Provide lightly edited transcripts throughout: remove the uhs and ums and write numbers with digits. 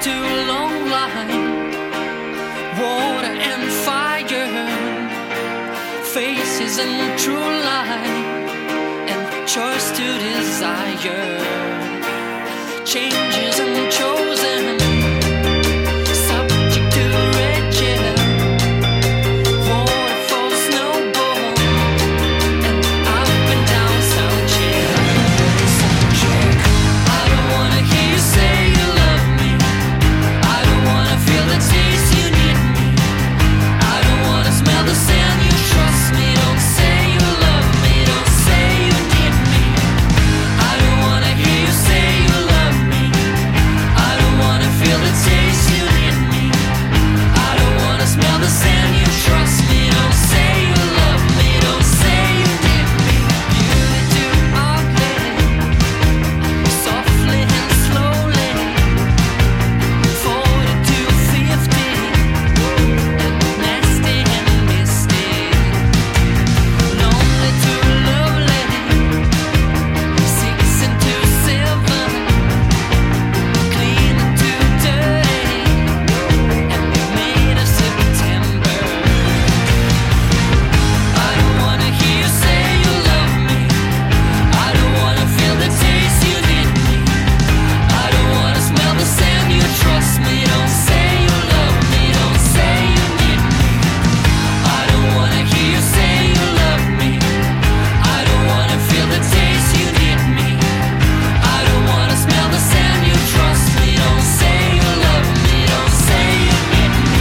too long line, water and fire, faces and true light, and choice to desire, changes and chosen, subject to rigid, waterfall, snowball, and up and down sound check. I don't wanna hear you say you love me, I don't wanna feel the taste you need me, I don't wanna smell the sand you trust me, don't say you love me, don't say you need me, I don't wanna hear you say you love me, I don't wanna feel the taste you need me, I don't wanna smell the sand you trust me, don't say you love me, don't say you need me. Beauty too ugly, softly and slowly, 40 to 50, and nasty and misty, lonely to lovely, 6 into 7, clean to dirty, and made of September. I don't wanna hear you say you love me, I don't wanna feel the taste you need me, I don't wanna smell the sand you trust me, don't say you love me, don't say you need me, I don't wanna hear you say you love me, I don't wanna feel the taste you need me, I don't wanna smell the sand you trust me, don't say you love me, don't say you need me.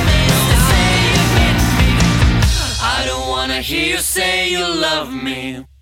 Hear you say you love me.